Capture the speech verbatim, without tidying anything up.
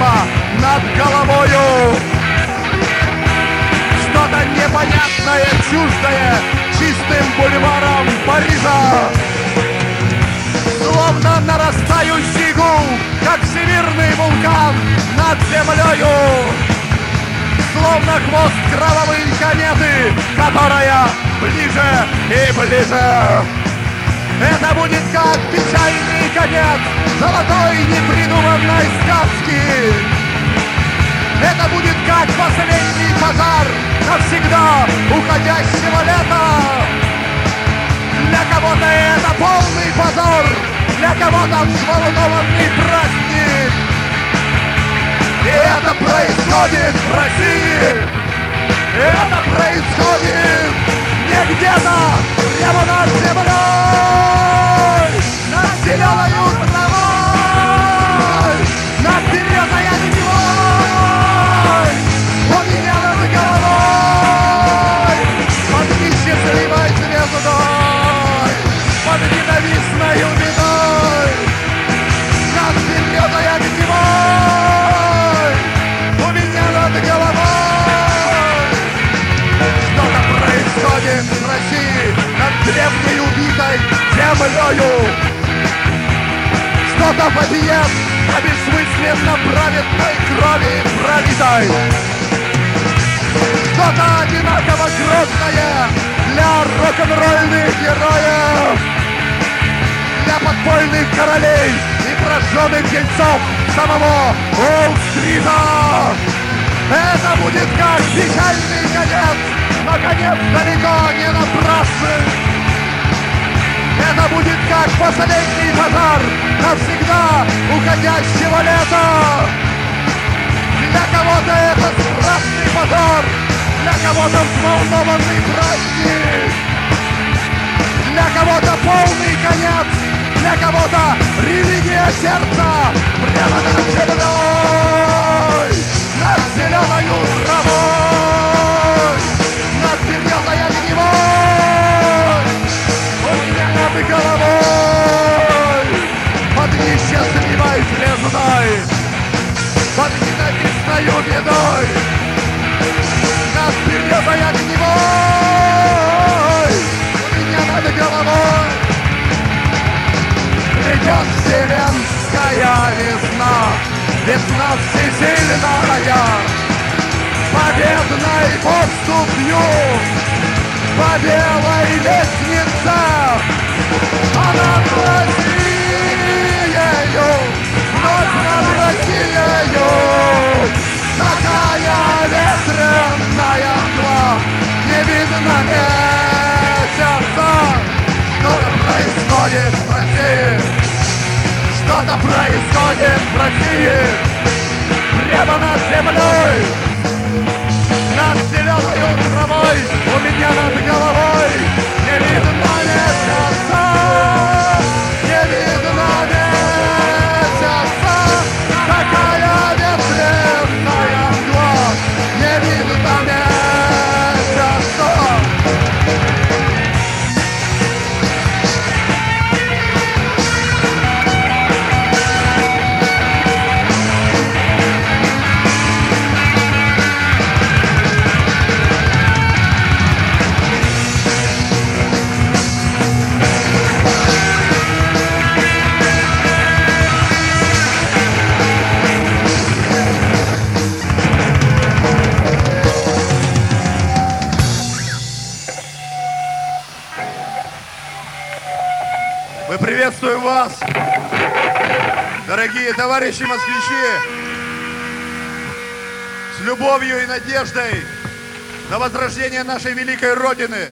небо над головою. Что-то непонятное, чуждое чистым бульваром Парижа. Словно нарастающий гул, как всемирный вулкан над землею. Словно хвост кровавой кометы, которая ближе и ближе. Это будет как печальный конец золотой непридуманной сказки. Это будет как последний пожар навсегда уходящего лета. Для кого-то это полный позор, для кого-то взволнованный праздник. И это происходит в России. И это происходит не где-то, прямо над землей, над зеленою травой, над березой огневой, у меня над головой, под несчастливой звездой, под ненавистною бедой, над березой огневой, у меня над головой. Что-то происходит в России над древней убитой землею. Что-то вопиет о бессмысленно праведной крови пролитой. Что-то одинаково грозное для рок-н-ролльных героев, для подпольных королей и прожженных дельцов самого Уолл-стрита. Это будет как печальный конец, но конец далеко не напрасный. Это будет как последний пожар навсегда уходящего лета. Для кого-то это страшный позор, для кого-то взволнованный праздник, для кого-то полный конец, для кого-то религия сердца прямо над землей, над зеленою травой, над березой огневой, у меня над головой, под несчастливой звездой, под ненавистною бедой, над березой огневой, у меня над головой. Придет вселенская весна, весна всесильная, победной поступью по белой лестнице. А над Россией, вновь над Россией, такая ветреная мгла, не видно месяца. Что-то происходит в России, что-то происходит в России, прямо над землей, над зеленою травой, у меня над головой не видно месяца, не видно месяца, такая ветреная мгла, не видно месяца. Мы приветствуем вас, дорогие товарищи москвичи, с любовью и надеждой на возрождение нашей великой Родины.